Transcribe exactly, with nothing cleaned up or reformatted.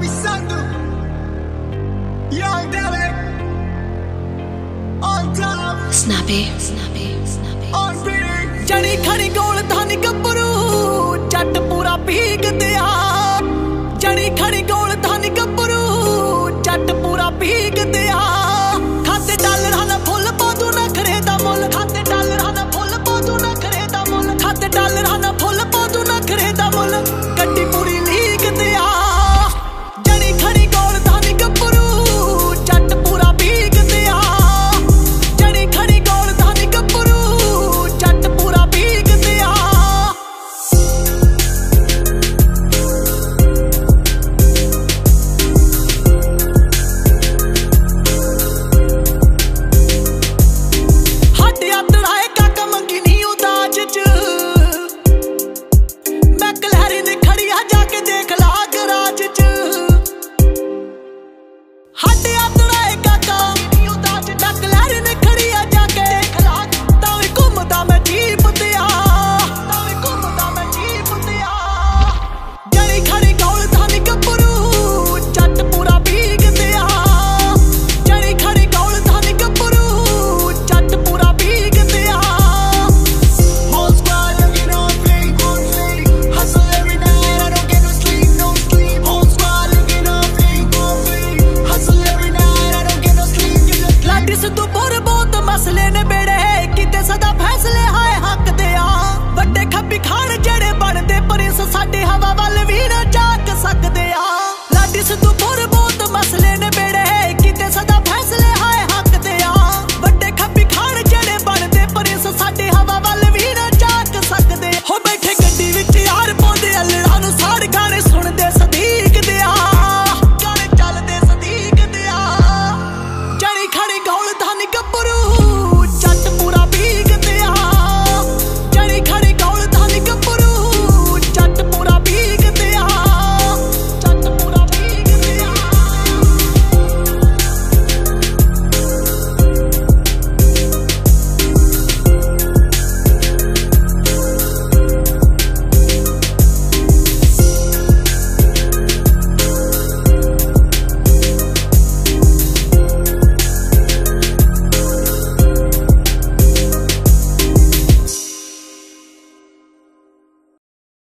Bobby Sandu, Young Derek, on top, Snappy, snappy, snappy, on beating. जड़ी खड़ी गोल धानी गब्बरू जट पूरा भीग दिया जड़ी खड़ी गोल धानी गब्बरू जट पूरा भीग दिया खाते डॉलर हना फुल पादू ना खरे दा मुल खाते डॉलर हना फुल पादू ना खरे दा मुल खाते डॉलर हना फुल पादू ना खरे दा मुल गड्डी पूरी लीक दिया जड़ी खड़ी गोल धानी गब्बरू जट पूरा भीग दिया जड़ी खड़ी गोल धानी गब्बरू जट पूरा भीग दिया हट यात्राए काका मंगी नहीं उदाज च मैं कलहरी ने खड़ी आ जाके देख ला गराज च हट यात्राए काका नहीं उदाज मैं कलहरी ने खड़ी आ जाके देख ला तावे घूमदा मैं जीप दिया तावे घूमदा मैं जीप दिया जड़ी खड़ी गोल धानी गब्बरू जट पूरा भीग दिया जड़ी खड़ी गोल धानी गब्बरू जट पूरा भीग दिया Whole squad looking on fleek, on fleek. Hustle every night, I don't get no sleep, no sleep. Whole squad looking on fleek, on fleek. Hustle every night, I don't get no sleep. You just Laddi Sidhu बोर बहुत मसले ने बेड़े किते सदा फैसले हाय हक दे आ ਵੱਡੇ ਖੱਬੀ ਖਾਣ ਜਿਹੜੇ ਬਣਦੇ ਪ੍ਰਿੰਸ ਸਾਡੇ ਹਵਾ ਵੱਲ ਵੀ ਨਾ ਝਾਕ ਸਕਦੇ ਆ ਲਾਡੀ ਸਿੱਧੂ ਬੋਰ ਬਹੁਤ ਮਸਲੇ ਨੇ ਬੇੜੇ